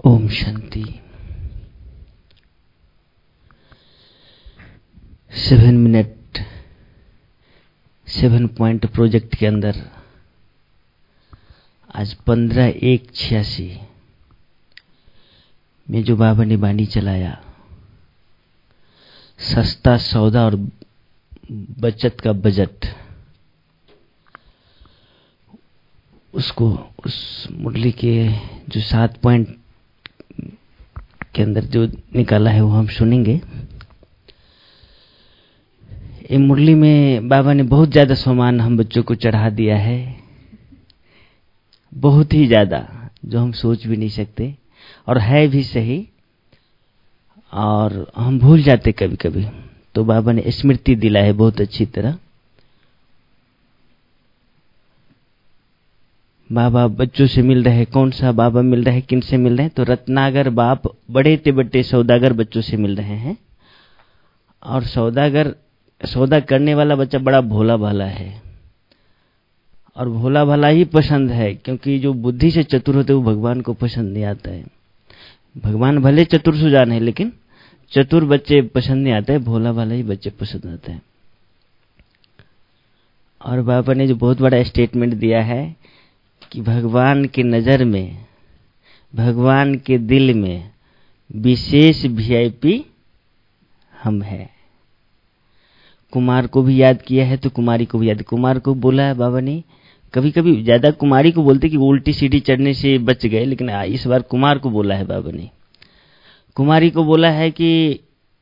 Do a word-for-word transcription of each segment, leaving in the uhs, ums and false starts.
ओम शांति। Seven minute seven point project के अंदर आज पंद्रह एक छियासी में जो बाबा ने बानी चलाया, सस्ता सौदा और बचत का बजट, उसको उस मुरली के जो सात पॉइंट के अंदर जो निकाला है वो हम सुनेंगे। ये मुरली में बाबा ने बहुत ज्यादा सामान हम बच्चों को चढ़ा दिया है, बहुत ही ज्यादा, जो हम सोच भी नहीं सकते, और है भी सही, और हम भूल जाते कभी कभी, तो बाबा ने स्मृति दिला है बहुत अच्छी तरह। बाबा बच्चों से मिल रहे, कौन सा बाबा मिल रहे, किन से मिल रहे हैं? तो रत्नागर बाप बड़े ते बड़े सौदागर बच्चों से मिल रहे हैं, और सौदागर सौदा करने वाला बच्चा बड़ा भोला भाला है, और भोला भाला ही पसंद है, क्योंकि जो बुद्धि से चतुर होते वो भगवान को पसंद नहीं आता है। भगवान भले चतुर सुजान है, लेकिन चतुर बच्चे पसंद नहीं आते, भोला भाला ही बच्चे पसंद आते हैं। और बाबा ने जो बहुत बड़ा स्टेटमेंट दिया है कि भगवान की नजर में, भगवान के दिल में विशेष वीआईपी हम हैं। कुमार को भी याद किया है तो कुमारी को भी याद, कुमार को बोला है बाबा ने, कभी कभी ज्यादा कुमारी को बोलते कि उल्टी सीढ़ी चढ़ने से बच गए, लेकिन इस बार कुमार को बोला है बाबा ने। कुमारी को बोला है कि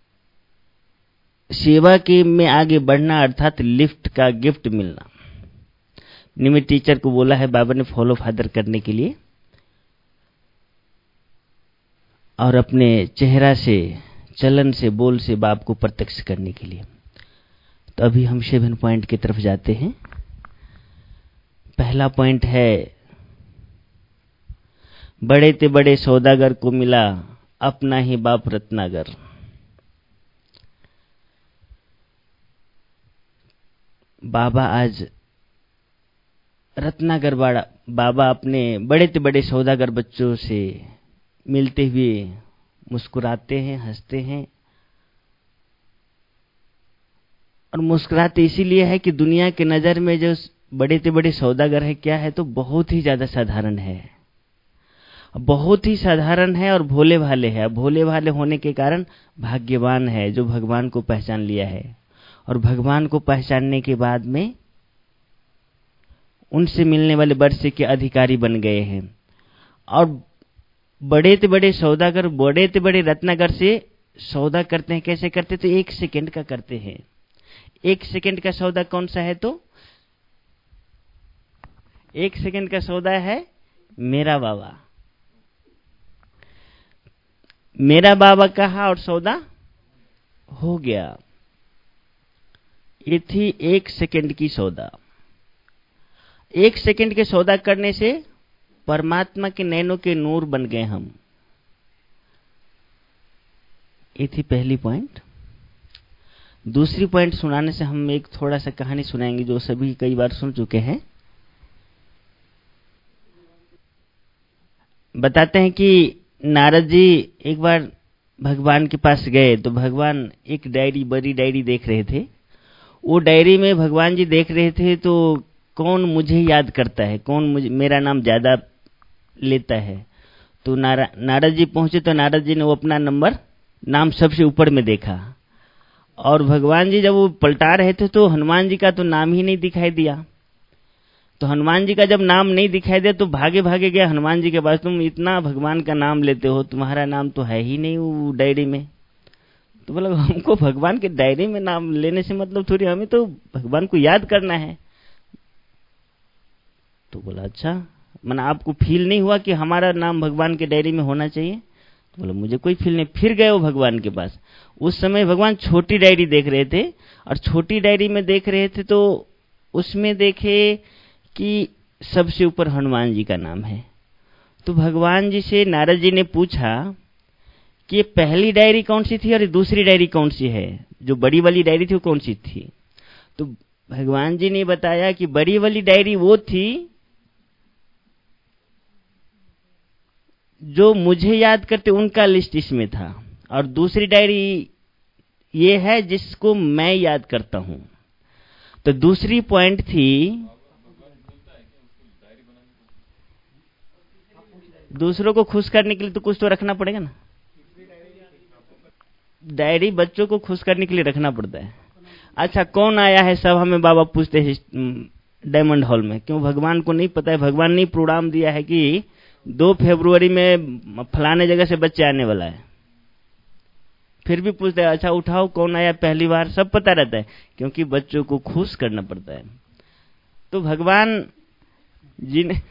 सेवा के में आगे बढ़ना, अर्थात लिफ्ट का गिफ्ट मिलना। निमित टीचर को बोला है बाबा ने फॉलो फादर करने के लिए, और अपने चेहरा से, चलन से, बोल से बाप को प्रत्यक्ष करने के लिए। तो अभी हम सेवन पॉइंट की तरफ जाते हैं। पहला पॉइंट है, बड़े ते बड़े सौदागर को मिला अपना ही बाप रत्नागर। बाबा आज रत्नागर बाड़ा बाबा अपने बड़े ते बड़े सौदागर बच्चों से मिलते हुए मुस्कुराते हैं, हंसते हैं, और मुस्कुराते इसीलिए है कि दुनिया के नजर में जो बड़े ते बड़े सौदागर है क्या है, तो बहुत ही ज्यादा साधारण है, बहुत ही साधारण है, और भोले भाले है। भोले भाले होने के कारण भाग्यवान है जो भगवान को पहचान लिया है, और भगवान को पहचानने के बाद में उनसे मिलने वाले वर्ष के अधिकारी बन गए हैं। और बड़े ते बड़े सौदागर, बड़े ते बड़े रत्नागर से सौदा करते हैं। कैसे करते? तो एक सेकंड का करते हैं। एक सेकंड का सौदा कौन सा है? तो एक सेकंड का सौदा है मेरा बाबा। मेरा बाबा कहा और सौदा हो गया। ये थी एक सेकंड की सौदा। एक सेकंड के सौदा करने से परमात्मा के नैनों के नूर बन गए हम। ये थी पहली पॉइंट। दूसरी पॉइंट सुनाने से हम एक थोड़ा सा कहानी सुनाएंगे जो सभी कई बार सुन चुके हैं। बताते हैं कि नारद जी एक बार भगवान के पास गए, तो भगवान एक डायरी, बड़ी डायरी देख रहे थे। वो डायरी में भगवान जी देख रहे थे, तो कौन मुझे याद करता है, कौन मुझे मेरा नाम ज्यादा लेता है। तो नारा नारद जी पहुंचे, तो नारद जी ने वो अपना नंबर, नाम सबसे ऊपर में देखा, और भगवान जी जब वो पलटा रहे थे तो हनुमान जी का तो नाम ही नहीं दिखाई दिया। तो हनुमान जी का जब नाम नहीं दिखाई दिया तो भागे भागे गया हनुमान जी के पास, तुम इतना भगवान का नाम लेते हो, तुम्हारा नाम तो है ही नहीं वो डायरी में। तो बोला हमको भगवान के डायरी में नाम लेने से मतलब थोड़ी, हमें तो भगवान को याद करना है। तो बोला अच्छा, मैंने आपको फील नहीं हुआ कि हमारा नाम भगवान के डायरी में होना चाहिए? तो बोला मुझे कोई फील नहीं। फिर गए वो भगवान के पास। उस समय भगवान छोटी डायरी देख रहे थे, और छोटी डायरी में देख रहे थे तो उसमें देखे कि सबसे ऊपर हनुमान जी का नाम है। तो भगवान जी से नारद जी ने पूछा कि ये पहली डायरी कौन सी थी और दूसरी डायरी कौन सी है, जो बड़ी वाली डायरी थी वो कौन सी थी? तो भगवान जी ने बताया कि बड़ी वाली डायरी वो थी जो मुझे याद करते उनका लिस्ट इसमें था, और दूसरी डायरी ये है जिसको मैं याद करता हूं। तो दूसरी पॉइंट थी, दूसरों को खुश करने के लिए तो कुछ तो रखना पड़ेगा ना। डायरी बच्चों को खुश करने के लिए रखना पड़ता है। अच्छा, कौन आया है सब हमें बाबा पूछते हैं डायमंड हॉल में, क्यों भगवान को नहीं पता है? भगवान ने प्रोग्राम दिया है कि दो फरवरी में फलाने जगह से बच्चे आने वाला है, फिर भी पूछते हैं अच्छा उठाओ कौन आया पहली बार। सब पता रहता है क्योंकि बच्चों को खुश करना पड़ता है। तो भगवान जी ने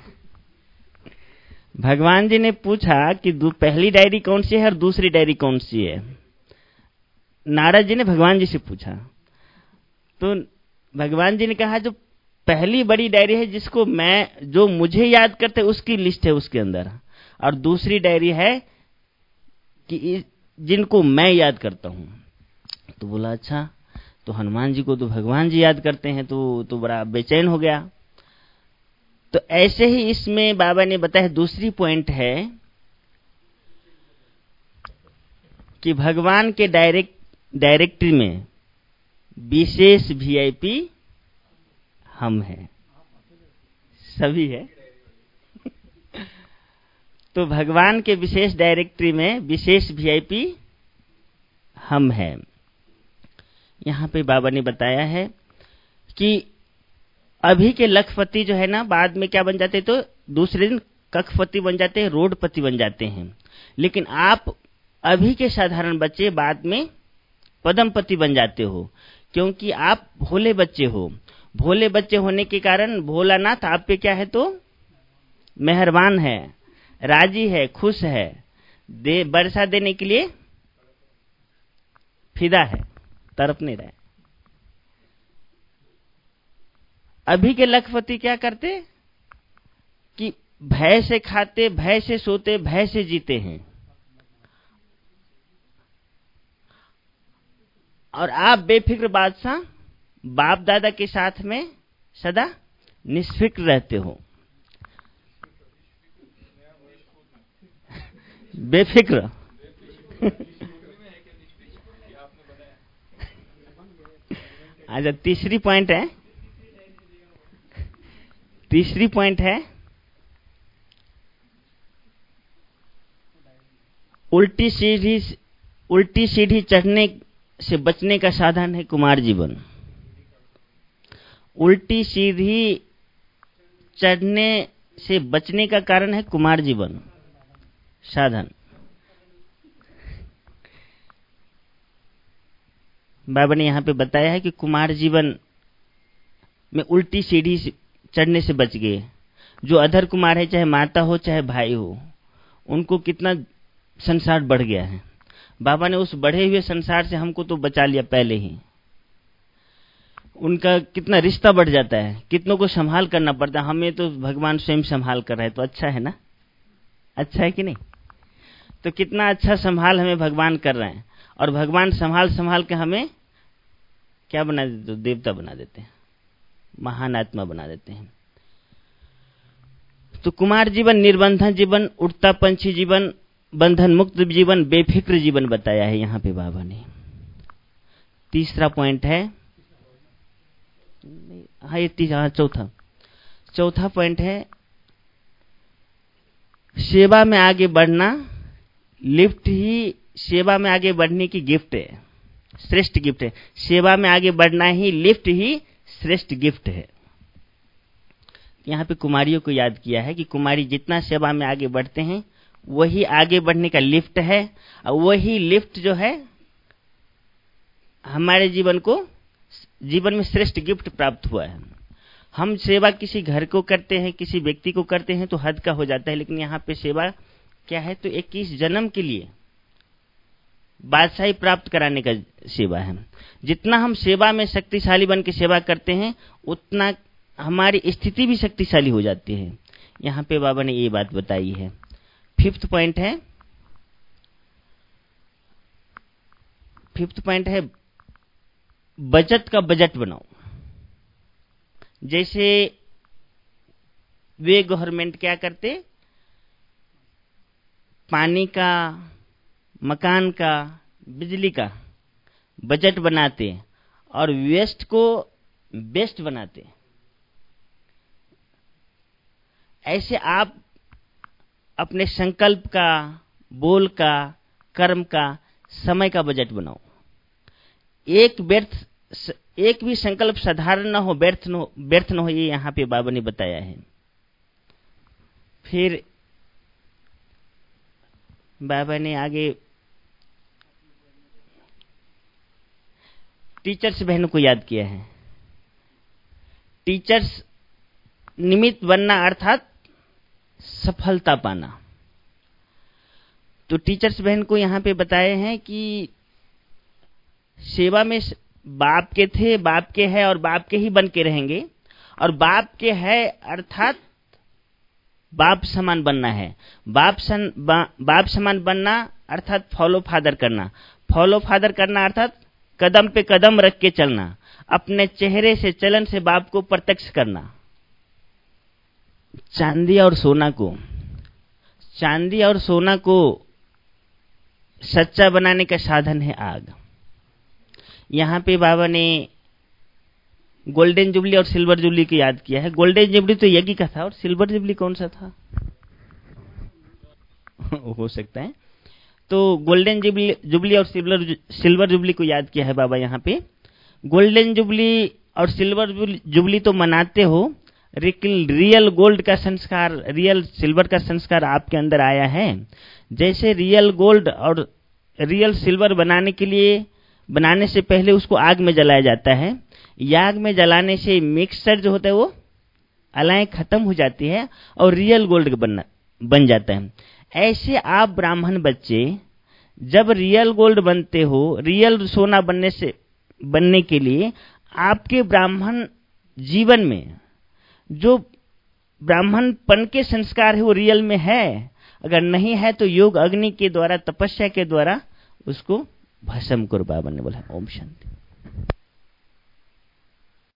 भगवान जी ने पूछा कि पहली डायरी कौन सी है और दूसरी डायरी कौन सी है। नारद जी ने भगवान जी से पूछा, तो भगवान जी ने कहा जो पहली बड़ी डायरी है जिसको मैं, जो मुझे याद करते उसकी लिस्ट है उसके अंदर, और दूसरी डायरी है कि जिनको मैं याद करता हूं। तो बोला अच्छा, तो हनुमान जी को तो भगवान जी याद करते हैं, तो तो बड़ा बेचैन हो गया। तो ऐसे ही इसमें बाबा ने बताया दूसरी पॉइंट है कि भगवान के डायरेक्ट डायरेक्टरी में विशेष वीआईपी हम हैं, सभी है। तो भगवान के विशेष डायरेक्टरी में विशेष वीआईपी हम हैं। यहां पे बाबा ने बताया है कि अभी के लखपति जो है ना, बाद में क्या बन जाते, तो दूसरे दिन कखपति बन जाते हैं, रोडपति बन जाते हैं। लेकिन आप अभी के साधारण बच्चे बाद में पद्मपति बन जाते हो, क्योंकि आप भोले बच्चे हो। भोले बच्चे होने के कारण भोलानाथ आप पे क्या है, तो मेहरबान है, राजी है, खुश है, दे वर्षा देने के लिए फिदा है, तरफ नहीं रहे। अभी के लखपति क्या करते कि भय से खाते, भय से सोते, भय से जीते हैं, और आप बेफिक्र बादशाह बाप दादा के साथ में सदा निष्फिक्र रहते हो। बेफिक्र अच्छा, तीसरी पॉइंट है, तीसरी पॉइंट है उल्टी सीढ़ी उल्टी सीढ़ी चढ़ने से बचने का साधन है कुमार जीवन। उल्टी सीढ़ी चढ़ने से बचने का कारण है कुमार जीवन साधन। बाबा ने यहां पे बताया है कि कुमार जीवन में उल्टी सीढ़ी चढ़ने से बच गए। जो अधर कुमार है, चाहे माता हो चाहे भाई हो, उनको कितना संसार बढ़ गया है। बाबा ने उस बढ़े हुए संसार से हमको तो बचा लिया पहले ही। उनका कितना रिश्ता बढ़ जाता है, कितनों को संभाल करना पड़ता है, हमें तो भगवान स्वयं संभाल कर रहे हैं, तो अच्छा है ना, अच्छा है कि नहीं। तो कितना अच्छा संभाल हमें भगवान कर रहे हैं, और भगवान संभाल संभाल के हमें क्या बना देते, तो देवता बना देते हैं, महान आत्मा बना देते हैं। तो कुमार जीवन निर्बंधन जीवन, उड़ता पंछी जीवन, बंधन मुक्त जीवन, बेफिक्र जीवन बताया है यहां पे बाबा ने। तीसरा पॉइंट है, हाँ ये तीसरा, चौथा चौथा पॉइंट है सेवा में आगे बढ़ना। लिफ्ट ही सेवा में आगे बढ़ने की गिफ्ट है, श्रेष्ठ गिफ्ट है। सेवा में आगे बढ़ना ही, लिफ्ट ही श्रेष्ठ गिफ्ट है। यहाँ पे कुमारियों को याद किया है कि कुमारी जितना सेवा में आगे बढ़ते हैं वही आगे बढ़ने का लिफ्ट है, और वही लिफ्ट जो है हमारे जीवन को, जीवन में श्रेष्ठ गिफ्ट प्राप्त हुआ है। हम सेवा किसी घर को करते हैं, किसी व्यक्ति को करते हैं तो हद का हो जाता है, लेकिन यहाँ पे सेवा क्या है, तो इक्कीस जन्म के लिए बादशाही प्राप्त कराने का सेवा है। जितना हम सेवा में शक्तिशाली बन के सेवा करते हैं उतना हमारी स्थिति भी शक्तिशाली हो जाती है। यहाँ पे बाबा ने ये बात बताई है। फिफ्थ पॉइंट है फिफ्थ पॉइंट है बचत का बजट बनाओ। जैसे वे गवर्नमेंट क्या करते, पानी का, मकान का, बिजली का बजट बनाते और वेस्ट को बेस्ट बनाते, ऐसे आप अपने संकल्प का, बोल का, कर्म का, समय का बजट बनाओ। एक व्यर्थ एक भी संकल्प साधारण न हो, व्यर्थ न हो, व्यर्थ न हो, ये यहाँ पे बाबा ने बताया है। फिर बाबा ने आगे टीचर्स बहनों को याद किया है। टीचर्स निमित्त बनना अर्थात सफलता पाना। तो टीचर्स बहन को यहाँ पे बताए हैं कि सेवा में बाप के थे, बाप के है और बाप के ही बन के रहेंगे। और बाप के है अर्थात बाप समान बनना है। बाप सन बा, बाप समान बनना अर्थात फॉलो फादर करना। फॉलो फादर करना अर्थात कदम पे कदम रख के चलना, अपने चेहरे से, चलन से बाप को प्रत्यक्ष करना। चांदी और सोना को चांदी और सोना को सच्चा बनाने का साधन है आग। यहाँ पे बाबा ने गोल्डन जुबली और सिल्वर जुबली को याद किया है। गोल्डन जुबली तो यज्ञ का था और सिल्वर जुबली कौन सा था? हो सकता है। तो गोल्डन जुबली जुबली और सिल्वर सिल्वर जुबली को याद किया है बाबा यहाँ पे। गोल्डन जुबली और सिल्वर जुबली तो मनाते हो, लेकिन रियल गोल्ड का संस्कार, रियल सिल्वर का संस्कार आपके अंदर आया है। जैसे रियल गोल्ड और रियल सिल्वर बनाने के लिए बनाने से पहले उसको आग में जलाया जाता है। आग में जलाने से मिक्सचर जो होता है वो अलाएं खत्म हो जाती है और रियल गोल्ड बनना बन जाता है। ऐसे आप ब्राह्मण बच्चे जब रियल गोल्ड बनते हो, रियल सोना बनने से बनने के लिए आपके ब्राह्मण जीवन में जो ब्राह्मणपन के संस्कार है वो रियल में है। अगर नहीं है तो योग अग्नि के द्वारा, तपस्या के द्वारा उसको भस्म करो। बाबा ने बोला ओम शांति।